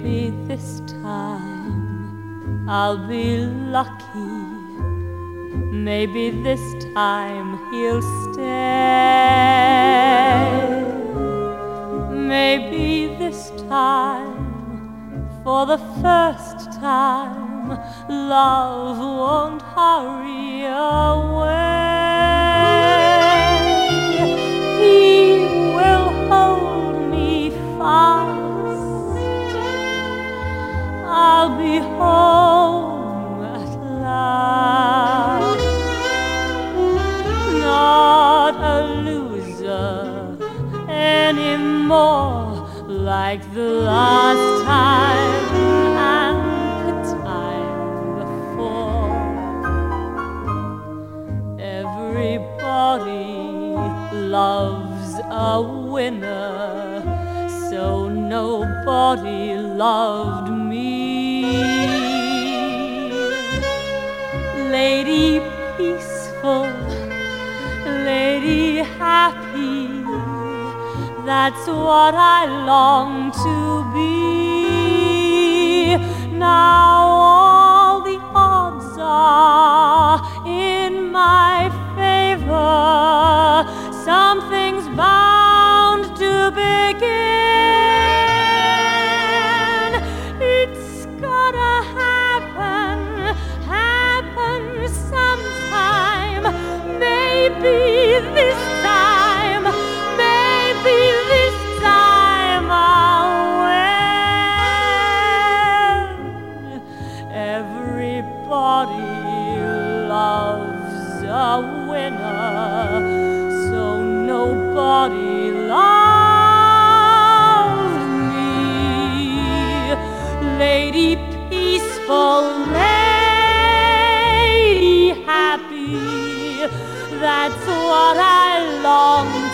Maybe this time I'll be lucky. Maybe this time he'll stay. Maybe this time, for the first time, love won't hurry away. He will hold me fast. I'll be home at last. Not a loser anymore, like the last time and the time before. Everybody loves a winner, so nobody loved me. Lady peaceful, lady happy, that's what I long to be. Now all the odds are in my favor. Something's bound to begin. It's gotta happen, happen sometime. Maybe this time, maybe this time I'll win. Everybody loves a winner, so nobody loved me. Lady peaceful, lady happy, that's what I long